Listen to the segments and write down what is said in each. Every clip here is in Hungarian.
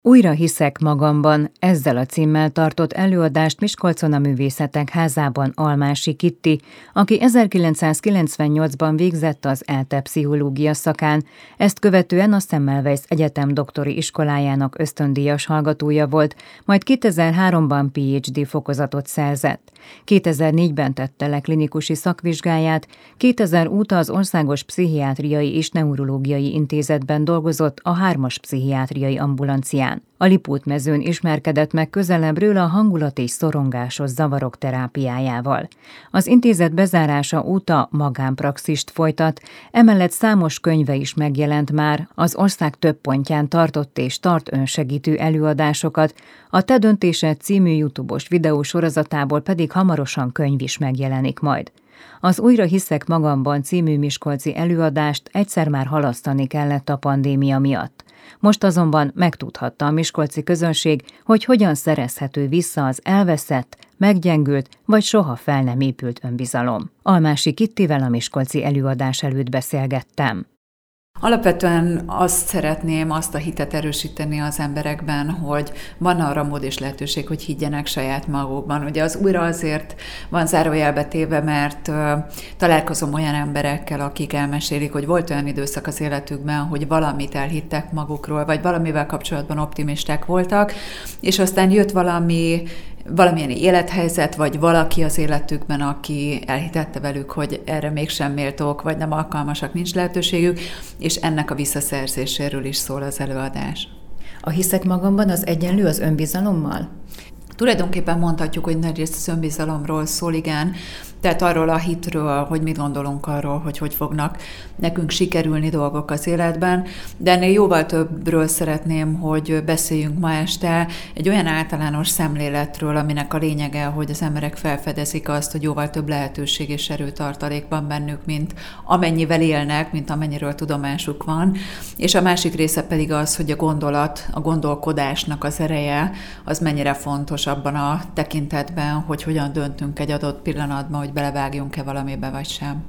Újra hiszek magamban, ezzel a címmel tartott előadást Miskolcon a Művészetek Házában Almási Kitti, aki 1998-ban végzett az ELTE pszichológia szakán, ezt követően a Semmelweis Egyetem doktori iskolájának ösztöndíjas hallgatója volt, majd 2003-ban PhD fokozatot szerzett. 2004-ben tette le klinikus szakvizsgáját, 2000 óta az Országos Pszichiátriai és Neurológiai Intézetben dolgozott a 3-as pszichiátriai ambulancián. A Lipótmezőn ismerkedett meg közelebbről a hangulat- és szorongásos zavarok terápiájával. Az intézet bezárása óta magánpraxist folytat, emellett számos könyve is megjelent már, az ország több pontján tartott és tart önsegítő előadásokat, a Te döntésed című YouTube-os videósorozatából pedig hamarosan könyv is megjelenik majd. Az Újra hiszek magamban című miskolci előadást egyszer már halasztani kellett a pandémia miatt. Most azonban megtudhatta a miskolci közönség, hogy hogyan szerezhető vissza az elveszett, meggyengült vagy soha fel nem épült önbizalom. Almási Kittivel a miskolci előadás előtt beszélgettem. Alapvetően azt szeretném, azt a hitet erősíteni az emberekben, hogy van arra mód és lehetőség, hogy higgyenek saját magukban. Ugye az újra azért van zárójelbe téve, mert találkozom olyan emberekkel, akik elmesélik, hogy volt olyan időszak az életükben, hogy valamit elhittek magukról, vagy valamivel kapcsolatban optimisták voltak, és aztán jött valamilyen élethelyzet, vagy valaki az életükben, aki elhitette velük, hogy erre mégsem méltók, vagy nem alkalmasak, nincs lehetőségük, és ennek a visszaszerzéséről is szól az előadás. A hiszek magamban az egyenlő az önbizalommal? Tulajdonképpen mondhatjuk, hogy nagyrészt az önbizalomról szól, igen, tehát arról a hitről, hogy mit gondolunk arról, hogy fognak nekünk sikerülni dolgok az életben, de ennél jóval többről szeretném, hogy beszéljünk ma este egy olyan általános szemléletről, aminek a lényege, hogy az emberek felfedezik azt, hogy jóval több lehetőség és erőtartalék van bennük, mint amennyivel élnek, mint amennyiről tudomásuk van, és a másik része pedig az, hogy a gondolkodásnak az ereje, az mennyire fontos abban a tekintetben, hogy hogyan döntünk egy adott pillanatban, hogy belevágjunk-e valamibe, vagy sem.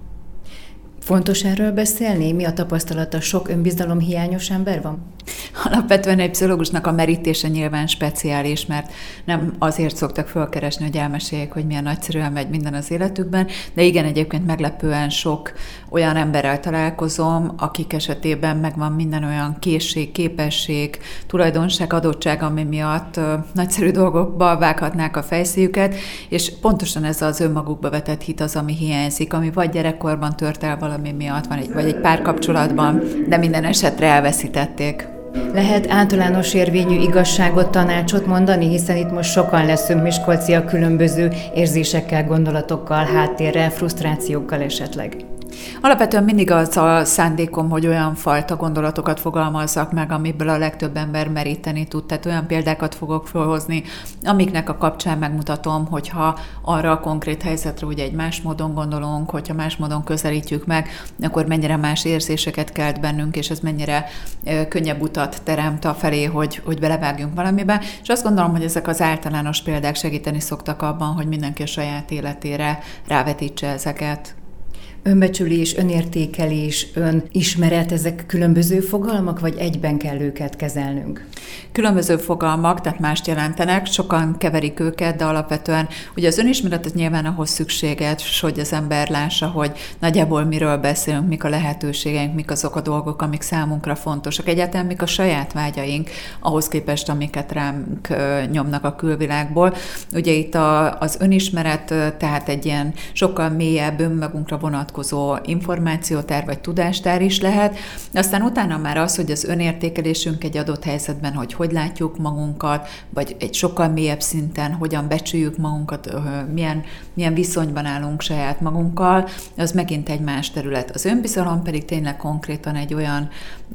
Fontos erről beszélni? Mi a tapasztalata? Sok önbizalomhiányos ember van? Alapvetően egy pszichológusnak a merítése nyilván speciális, mert nem azért szoktak fölkeresni, hogy elmeséljék, hogy milyen nagyszerűen megy minden az életükben, de igen, egyébként meglepően sok olyan emberrel találkozom, akik esetében megvan minden olyan készség, képesség, tulajdonság, adottság, ami miatt nagyszerű dolgokba vághatnák a fejszéjüket, és pontosan ez az önmagukba vetett hit az, ami hiányzik, ami vagy gyerekkorban tört el valami miatt, vagy egy párkapcsolatban, de minden esetre elveszítették. Lehet általános érvényű igazságot, tanácsot mondani, hiszen itt most sokan leszünk miskolciak különböző érzésekkel, gondolatokkal, háttérrel, frusztrációkkal esetleg. Alapvetően mindig az a szándékom, hogy olyan fajta gondolatokat fogalmazzak meg, amiből a legtöbb ember meríteni tud. Tehát olyan példákat fogok felhozni, amiknek a kapcsán megmutatom, hogyha arra a konkrét helyzetre ugye egy más módon gondolunk, hogyha más módon közelítjük meg, akkor mennyire más érzéseket kelt bennünk, és ez mennyire könnyebb utat teremt afelé, hogy belevágjunk valamibe. És azt gondolom, hogy ezek az általános példák segíteni szoktak abban, hogy mindenki a saját életére rávetítse ezeket. Önbecsülés, önértékelés, önismeret, ezek különböző fogalmak, vagy egyben kell őket kezelnünk? Különböző fogalmak, tehát mást jelentenek, sokan keverik őket, de alapvetően ugye az önismeret az nyilván ahhoz szükséges, hogy az ember lássa, hogy nagyjából miről beszélünk, mik a lehetőségeink, mik azok a dolgok, amik számunkra fontosak. Egyáltalán mik a saját vágyaink ahhoz képest, amiket ránk nyomnak a külvilágból. Ugye itt az önismeret, tehát egy ilyen sokkal mélyebb önmagunkra vonatkozó információtár vagy tudástár is lehet. Aztán utána már az, hogy az önértékelésünk egy adott helyzetben, hogy látjuk magunkat, vagy egy sokkal mélyebb szinten, hogyan becsüljük magunkat, milyen viszonyban állunk saját magunkkal, az megint egy más terület. Az önbizalom pedig tényleg konkrétan egy olyan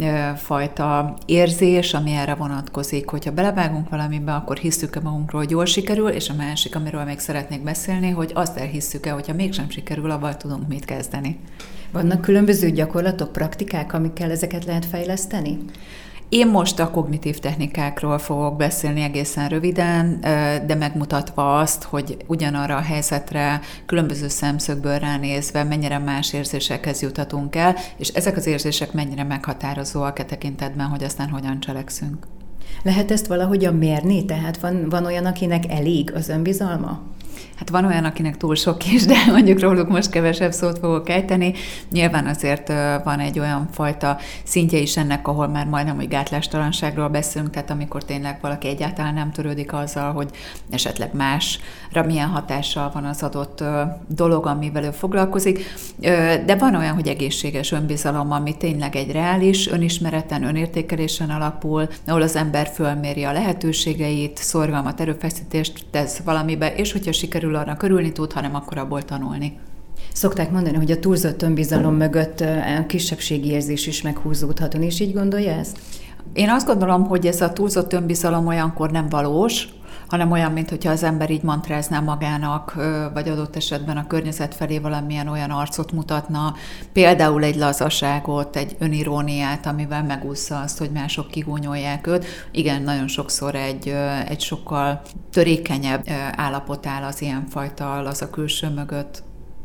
fajta érzés, ami erre vonatkozik, hogyha belevágunk valamibe, akkor hisszük-e magunkról, hogy jól sikerül, és a másik, amiről még szeretnék beszélni, hogy azt elhisszük-e, hogyha mégsem sikerül, abban tudunk mit kezdeni. Vannak különböző gyakorlatok, praktikák, amikkel ezeket lehet fejleszteni? Én most a kognitív technikákról fogok beszélni egészen röviden, de megmutatva azt, hogy ugyanarra a helyzetre különböző szemszögből ránézve mennyire más érzésekhez juthatunk el, és ezek az érzések mennyire meghatározóak e tekintetben, hogy aztán hogyan cselekszünk. Lehet ezt valahogyan mérni? Tehát van olyan, akinek elég az önbizalma? Hát van olyan, akinek túl sok is, de mondjuk róluk most kevesebb szót fogok ejteni. Nyilván azért van egy olyan fajta szintje is ennek, ahol már majdnem, hogy gátlástalanságról beszélünk, tehát amikor tényleg valaki egyáltalán nem törődik azzal, hogy esetleg másra milyen hatással van az adott dolog, amivel ő foglalkozik. De van olyan, hogy egészséges önbizalom, ami tényleg egy reális önismereten, önértékelésen alapul, ahol az ember fölméri a lehetőségeit, szorgalmat, erőfeszítést tesz valamibe, és hogyha sikerül arra körülni tud, hanem akkor abból tanulni. Szokták mondani, hogy a túlzott önbizalom mögött a kisebbségi érzés is meghúzódhat. Ön is így gondolja ezt? Én azt gondolom, hogy ez a túlzott önbizalom olyankor nem valós, hanem olyan, mintha az ember így mantrázná magának, vagy adott esetben a környezet felé valamilyen olyan arcot mutatna, például egy lazaságot, egy öniróniát, amivel megúszza azt, hogy mások kigúnyolják őt. Igen, nagyon sokszor egy sokkal törékenyebb állapot áll az ilyenfajta laza külső mögött.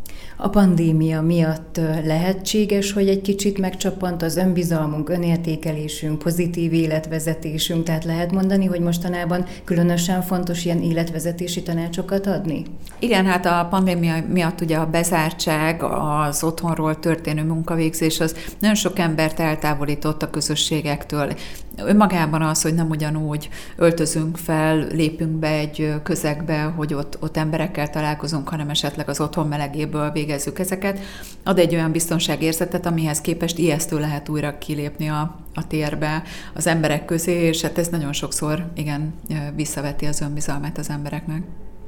A pandémia miatt lehetséges, hogy egy kicsit megcsappant az önbizalmunk, önértékelésünk, pozitív életvezetésünk, tehát lehet mondani, hogy mostanában különösen fontos ilyen életvezetési tanácsokat adni? Igen, hát a pandémia miatt ugye a bezártság, az otthonról történő munkavégzés, az nagyon sok embert eltávolított a közösségektől. Önmagában az, hogy nem ugyanúgy öltözünk fel, lépünk be egy közegbe, hogy ott emberekkel találkozunk, hanem esetleg az otthon melegéből végezzük ezeket, ad egy olyan biztonságérzetet, amihez képest ijesztő lehet újra kilépni a térbe, az emberek közé, és hát ez nagyon sokszor, igen, visszaveti az önbizalmát az embereknek.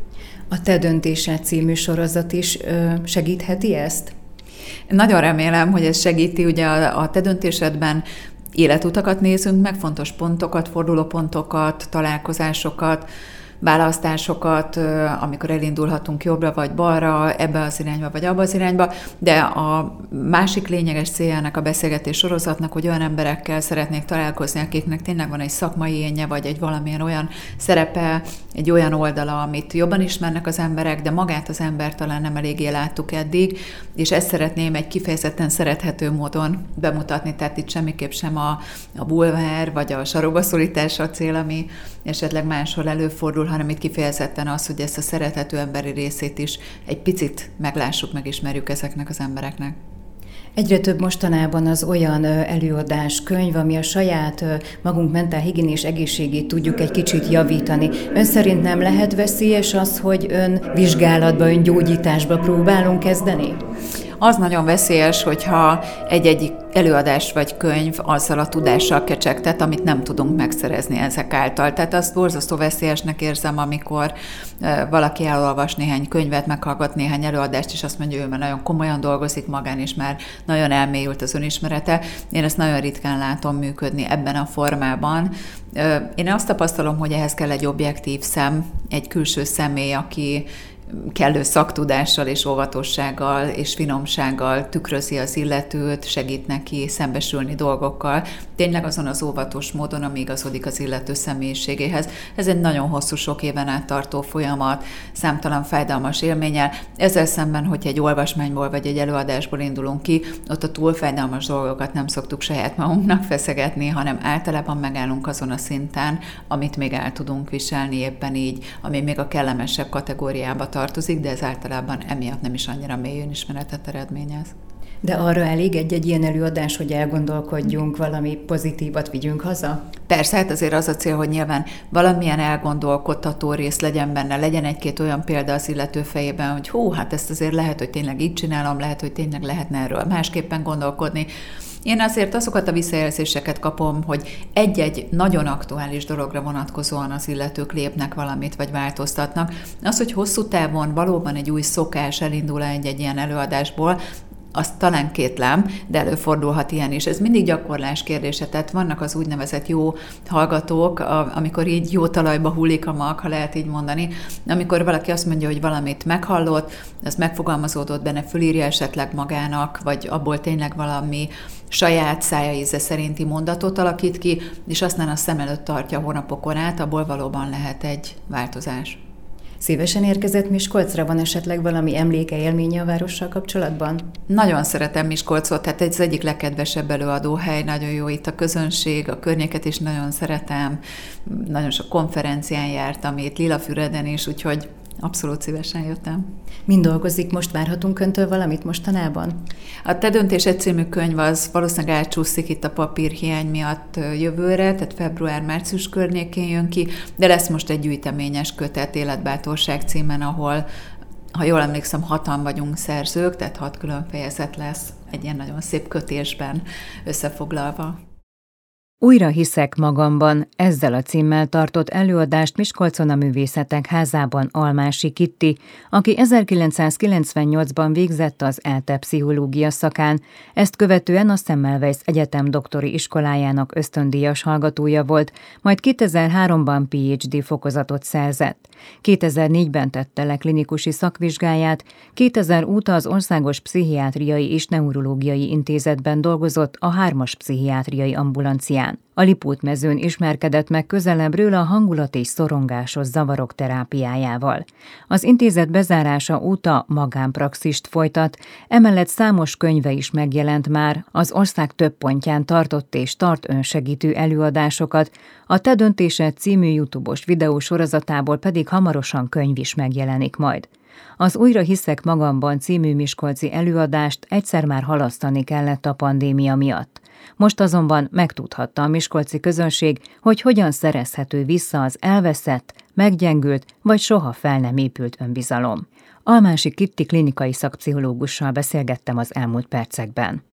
A Te döntésed című sorozat is segítheti ezt? Nagyon remélem, hogy ez segíti. Ugye a Te döntésedben életutakat nézünk meg, fontos pontokat, fordulópontokat, találkozásokat, választásokat, amikor elindulhatunk jobbra vagy balra, ebbe az irányba vagy abba az irányba, de a másik lényeges céljának a beszélgetés sorozatnak, hogy olyan emberekkel szeretnék találkozni, akiknek tényleg van egy szakmai élnye, vagy egy valamilyen olyan szerepe, egy olyan oldala, amit jobban ismernek az emberek, de magát az embert talán nem eléggé láttuk eddig, és ezt szeretném egy kifejezetten szerethető módon bemutatni, tehát itt semmiképp sem a bulvár, vagy a sarokba szorítás a cél, ami esetleg máshol előfordul, hanem itt kifejezetten az, hogy ezt a szerethető emberi részét is egy picit meglássuk, megismerjük ezeknek az embereknek. Egyre több mostanában az olyan előadás, könyv, ami a saját magunk mentálhigiénés egészségét tudjuk egy kicsit javítani. Ön szerint nem lehet veszélyes az, hogy önvizsgálatba, öngyógyításba próbálunk kezdeni? Az nagyon veszélyes, hogyha egy előadás vagy könyv azzal a tudással kecsegtet, amit nem tudunk megszerezni ezek által. Tehát azt borzasztó veszélyesnek érzem, amikor valaki elolvas néhány könyvet, meghallgat néhány előadást, és azt mondja, hogy ő már nagyon komolyan dolgozik magán, és már nagyon elmélyült az önismerete. Én ezt nagyon ritkán látom működni ebben a formában. Én azt tapasztalom, hogy ehhez kell egy objektív szem, egy külső személy, aki kellő szaktudással és óvatossággal és finomsággal tükrözi az illetőt, segít neki szembesülni dolgokkal, tényleg azon az óvatos módon, ami igazodik az illető személyiségéhez. Ez egy nagyon hosszú, sok éven át tartó folyamat, számtalan fájdalmas élménnyel. Ezzel szemben, hogyha egy olvasmányból vagy egy előadásból indulunk ki, ott a túl fájdalmas dolgokat nem szoktuk saját magunknak feszegetni, hanem általában megállunk azon a szinten, amit még el tudunk viselni éppen így, ami még a kellemesebb kategóriába tartozik, de ez általában emiatt nem is annyira mély önismeretet eredményez. De arra elég egy ilyen előadás, hogy elgondolkodjunk, valami pozitívat vigyünk haza? Persze, hát azért az a cél, hogy nyilván valamilyen elgondolkodtató rész legyen benne, legyen egy-két olyan példa az illető fejében, hogy hát ezt azért lehet, hogy tényleg így csinálom, lehet, hogy tényleg lehetne erről másképpen gondolkodni. Én azért azokat a visszajelzéseket kapom, hogy egy-egy nagyon aktuális dologra vonatkozóan az illetők lépnek valamit, vagy változtatnak. Az, hogy hosszú távon valóban egy új szokás elindul egy ilyen előadásból, azt talán kétlem, de előfordulhat ilyen is. Ez mindig gyakorlás kérdése, tehát vannak az úgynevezett jó hallgatók, amikor így jó talajba hullik a mag, ha lehet így mondani, amikor valaki azt mondja, hogy valamit meghallott, az megfogalmazódott benne, fölírja esetleg magának, vagy abból tényleg valami saját szájaíze szerinti mondatot alakít ki, és aztán a szem előtt tartja hónapokon át, abból valóban lehet egy változás. Szívesen érkezett Miskolcra, van esetleg valami emléke, élménye a várossal kapcsolatban? Nagyon szeretem Miskolcot, tehát ez az egyik legkedvesebb előadóhely, nagyon jó itt a közönség, a környéket is nagyon szeretem, nagyon sok konferencián jártam itt, Lilafüreden is, úgyhogy abszolút szívesen jöttem. Mind dolgozik, most várhatunk öntől valamit mostanában? A Te döntésed című könyv az valószínűleg átcsúszik itt a papírhiány miatt jövőre, tehát február-március környékén jön ki, de lesz most egy gyűjteményes kötet Életbátorság címen, ahol, ha jól emlékszem, 6-an vagyunk szerzők, tehát 6 külön fejezet lesz egy ilyen nagyon szép kötésben összefoglalva. Újra hiszek magamban, ezzel a címmel tartott előadást Miskolcon a Művészetek Házában Almási Kitti, aki 1998-ban végzett az ELTE pszichológia szakán, ezt követően a Semmelweis Egyetem doktori iskolájának ösztöndíjas hallgatója volt, majd 2003-ban PhD fokozatot szerzett. 2004-ben tette le klinikusi szakvizsgáját, 2000 óta az Országos Pszichiátriai és Neurológiai Intézetben dolgozott a 3-as pszichiátriai ambulancián. A Lipótmezőn ismerkedett meg közelebbről a hangulat és szorongásos zavarok terápiájával. Az intézet bezárása óta magánpraxist folytat, emellett számos könyve is megjelent már, az ország több pontján tartott és tart önsegítő előadásokat, a Te döntésed című YouTube-os videósorozatából pedig hamarosan könyv is megjelenik majd. Az Újra hiszek magamban című miskolci előadást egyszer már halasztani kellett a pandémia miatt. Most azonban megtudhatta a miskolci közönség, hogy hogyan szerezhető vissza az elveszett, meggyengült vagy soha fel nem épült önbizalom. Almási Kitti klinikai szakpszichológussal beszélgettem az elmúlt percekben.